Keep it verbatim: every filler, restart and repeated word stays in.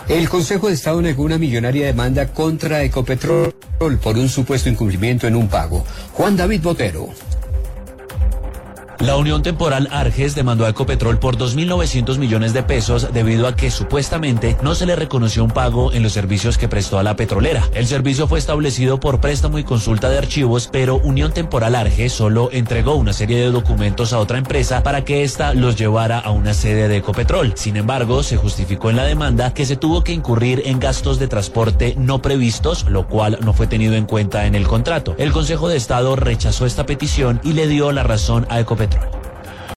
El Consejo de Estado negó una millonaria demanda contra Ecopetrol por un supuesto incumplimiento en un pago. Juan David Botero. La Unión Temporal Arges demandó a Ecopetrol por dos mil novecientos millones de pesos debido a que supuestamente no se le reconoció un pago en los servicios que prestó a la petrolera. El servicio fue establecido por préstamo y consulta de archivos, pero Unión Temporal Arges solo entregó una serie de documentos a otra empresa para que ésta los llevara a una sede de Ecopetrol. Sin embargo, se justificó en la demanda que se tuvo que incurrir en gastos de transporte no previstos, lo cual no fue tenido en cuenta en el contrato. El Consejo de Estado rechazó esta petición y le dio la razón a Ecopetrol